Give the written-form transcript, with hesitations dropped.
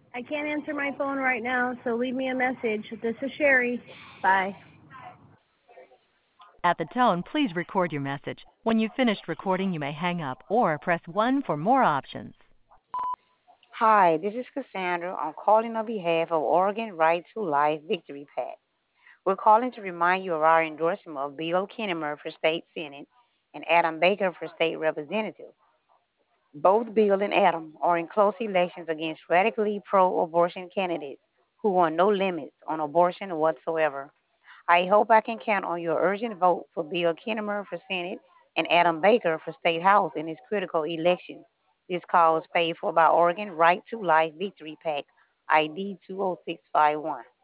I can't answer my phone right now, so leave me a message. This is Sherry. Bye. At the tone, please record your message. When you've finished recording, you may hang up or press 1 for more options. Hi, this is Cassandra. I'm calling on behalf of Oregon Right to Life Victory PAC. We're calling to remind you of our endorsement of Bill Kinnemer for State Senate and Adam Baker for State Representative. Both Bill and Adam are in close elections against radically pro-abortion candidates who want no limits on abortion whatsoever. I hope I can count on your urgent vote for Bill Kinnemer for Senate and Adam Baker for State House in this critical election. This call is paid for by Oregon Right to Life Victory PAC, ID 20651.